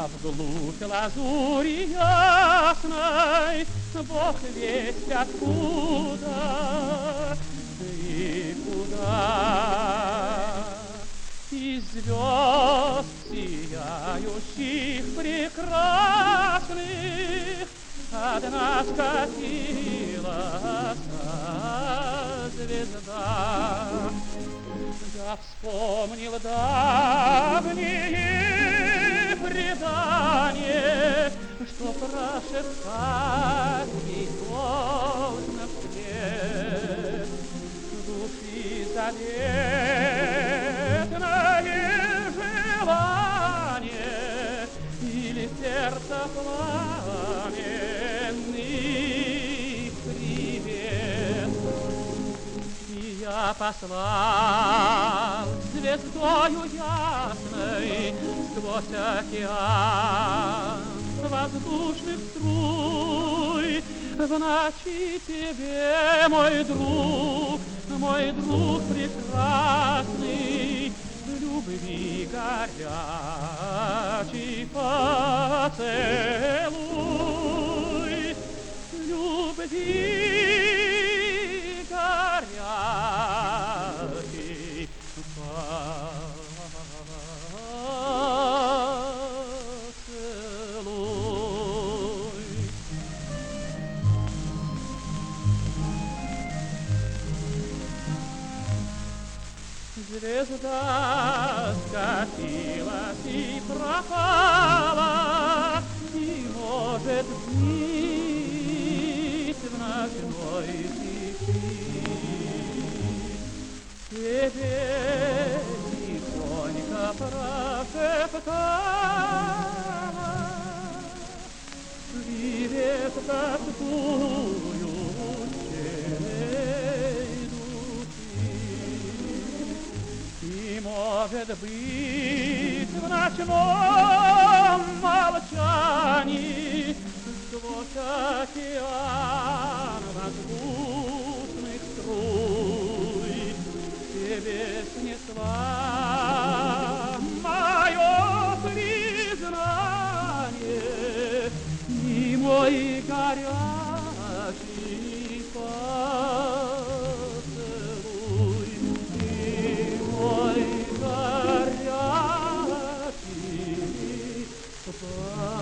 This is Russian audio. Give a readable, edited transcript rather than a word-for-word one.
вглубь лазури ясной, Бог весть откуда, да и куда. Из звезд сияющих прекрасных одна скатилась звезда. Я вспомнил давние предания, что прошептать ей должно вслед. Души заветное желание или сердце пламенный привет. И я послал звездою ясной сквозь океан воздушных струй в ночи тебе, мой друг прекрасный, любви горячий поцелуй, любви горячий поцелуй. Звезда скатилась и пропала, и, может быть, в ночной тиши тебе тихонько прошептала привет тоскующей души. И, может быть, в ночном молчании сквозь океан воздушных струй тебе снесла мое признание и мой горячий поцелуй, и мой горячий поцелуй.